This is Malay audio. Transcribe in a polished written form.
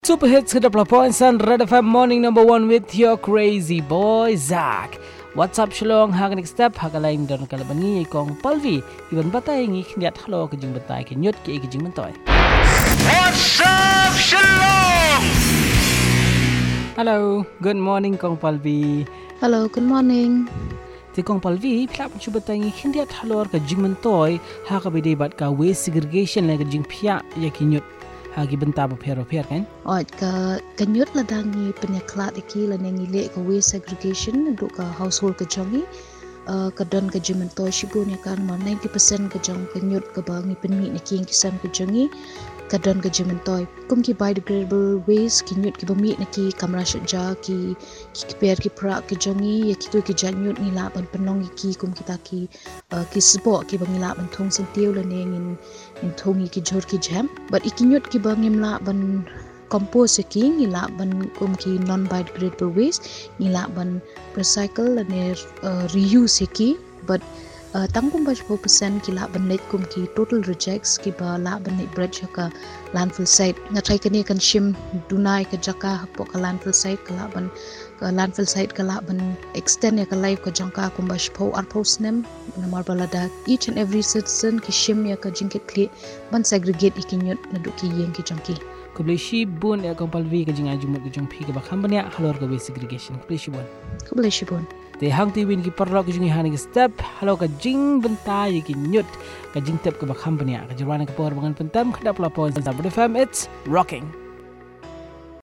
Super hits hit the points and Red FM morning number 1 with your crazy boy Zach. What's up Shalong hang next step hagalain don kalabangi kong palvi iban batay ngi khniat halo ke jing batay ke nyot ke jing mentoy. What's up Shalong? Hello, good morning kong palvi. Hello, good morning. Ti kong palvi plap chu batay ngi khniat halo ke jing mentoy ha ka bide bat ka waste segregation le ke jing phia ya ki nyot hagi benta ba phero pher kan Ot ka nyut la dangi penyaklat iki la nengi le ka waste segregation untuk ka household ka jongi ka don ka jimentoy shibun ya kan ma 90% ka jong ka nyut ka bangi penmi na king kisan ka jongi ka don ka jimentoy kum ki biodegradable waste ki nyut ki bami na ki kamra shja ki per ki pra ki jongi ya ki ki janyut ni la ban penong ki kum kita ki support ki bangi la ban thong sentiu la nengin in thongi ki jor ki jam but ikinyut ki bangim la ban compost ki ngila ban kum ki non biodegradable waste ngila ban recycle and reuse ki but tangkum 40% ki la ban let kum ki total rejects ki ba la ban net bread ka landfill site ngatai kani kan shim dunai ka jaka po ka landfill site ka la ban landfill site ka la ban extend ya ka live ka jangka kum ba shpo ar posnem namar balada each and every citizen ki shim ya ka jingket kli ban segregate ikinyut na duki yeng ki jangki Kublishi bun ya kong palvi ke jing ajumut ke jong phi ke bakham banya halor ke waste segregation kublishi bon te hang ti win ki parlo ke jing hani ke step halo ka jing benta ye ki nyut ka jing tep ke bakham banya ka jirwana ke por bangan pentam khadap la point za FM it's rocking.